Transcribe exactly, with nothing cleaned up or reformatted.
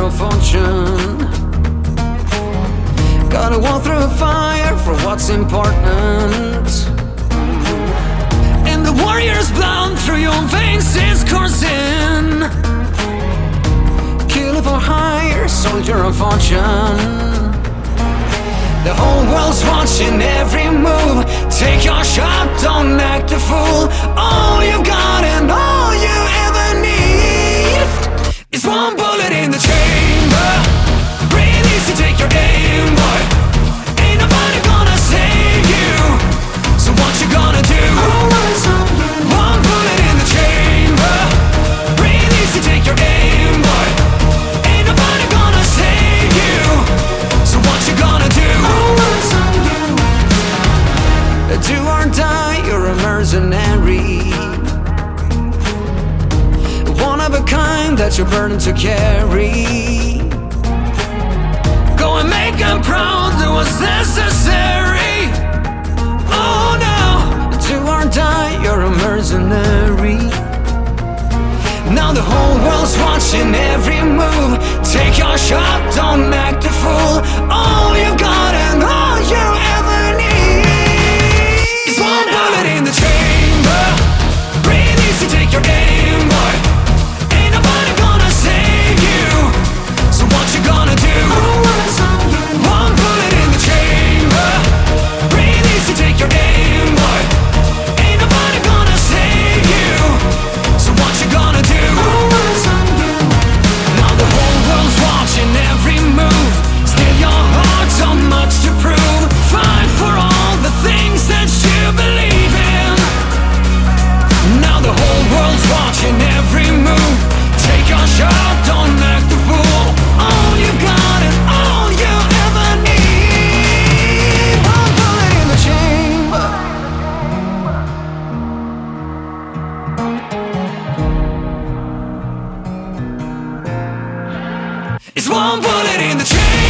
of fortune. Gotta walk through fire for what's important. And the warrior's blood through your veins is coursing. Kill for hire, soldier of fortune. The whole world's watching every move. Take your shot, don't act a fool. All you've got and all you ever need is one bullet in the chamber. Breathe easy, take your aim, boy. Ain't nobody gonna save you. So what you gonna do? One bullet in the chamber. Breathe easy, take your aim, boy. Ain't nobody gonna save you. So what you gonna do? Do or die, you're a mercenary. One of a kind that you're burdened to carry. Go and make them proud, do what's necessary. Oh no, do or die, you're a mercenary. Now the whole world's watching every move. Take your shot, don't act a fool. All you got and all you ever need is one bullet in the chamber. Breathe easy, take your aim, boy. Ain't nobody gonna save you. So what you gonna do? One bullet in the chamber. Breathe easy, take your aim, boy. Ain't nobody gonna save you. So what you gonna do? Now the whole world's watching every move. Still your heart so much to prove. Fight for all the things that you believe in. Now the whole world's watching every move. Take your shot, don't act the fool. All you got and all you ever need. One bullet in the chamber. It's one bullet in the chamber.